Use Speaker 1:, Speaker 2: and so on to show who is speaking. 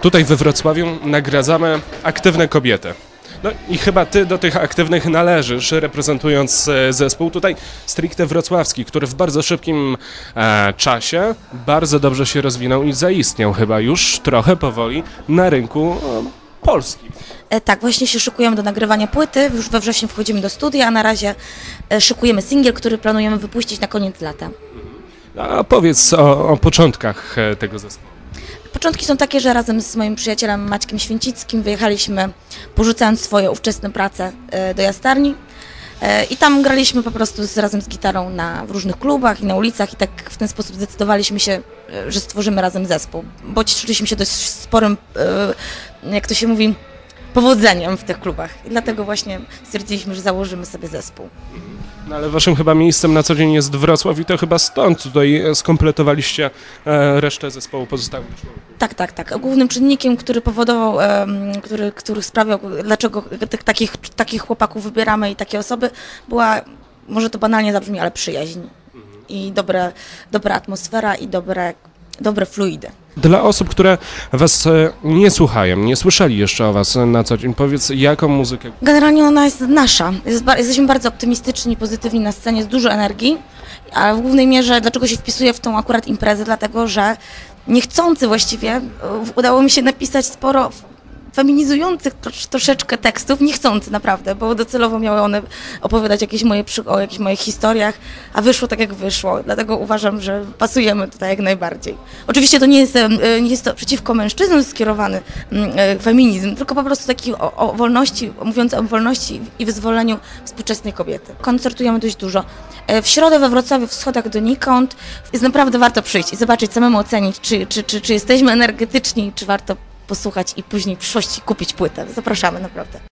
Speaker 1: Tutaj we Wrocławiu nagradzamy aktywne kobiety. No i chyba ty do tych aktywnych należysz, reprezentując zespół tutaj stricte wrocławski, który w bardzo szybkim czasie bardzo dobrze się rozwinął i zaistniał chyba już trochę powoli na rynku polskim.
Speaker 2: Tak, właśnie się szykujemy do nagrywania płyty, już we wrześniu wchodzimy do studia, a na razie szykujemy singiel, który planujemy wypuścić na koniec lata.
Speaker 1: A powiedz o początkach tego zespołu.
Speaker 2: Początki są takie, że razem z moim przyjacielem Maćkiem Święcickim wyjechaliśmy, porzucając swoje ówczesne prace do Jastarni i tam graliśmy po prostu razem z gitarą w różnych klubach i na ulicach i tak w ten sposób zdecydowaliśmy się, że stworzymy razem zespół, bo cieszyliśmy się dość sporym, jak to się mówi, powodzeniem w tych klubach i dlatego właśnie stwierdziliśmy, że założymy sobie zespół.
Speaker 1: No ale waszym chyba miejscem na co dzień jest Wrocław i to chyba stąd tutaj skompletowaliście resztę zespołu pozostałych członków.
Speaker 2: Tak. Głównym czynnikiem, który powodował, który sprawiał, dlaczego takich chłopaków wybieramy i takie osoby, była, może to banalnie zabrzmi, ale przyjaźń i dobra atmosfera i dobre fluidy.
Speaker 1: Dla osób, które was nie słuchają, nie słyszeli jeszcze o was na co dzień, powiedz, jaką muzykę?
Speaker 2: Generalnie ona jest nasza. Jesteśmy bardzo optymistyczni, pozytywni na scenie, jest dużo energii, a w głównej mierze dlaczego się wpisuję w tą akurat imprezę, dlatego że niechcący właściwie udało mi się napisać sporo feminizujących troszeczkę tekstów, niechcący naprawdę, bo docelowo miały one opowiadać o jakichś moich historiach, a wyszło tak jak wyszło, dlatego uważam, że pasujemy tutaj jak najbardziej. Oczywiście to nie jest to przeciwko mężczyznom skierowany feminizm, tylko po prostu taki o wolności, mówiący o wolności i wyzwoleniu współczesnej kobiety. Koncertujemy dość dużo. W środę we Wrocławiu w Schodach donikąd jest naprawdę warto przyjść i zobaczyć, samemu ocenić, czy jesteśmy energetyczni, czy warto posłuchać i później w przyszłości kupić płytę. Zapraszamy naprawdę.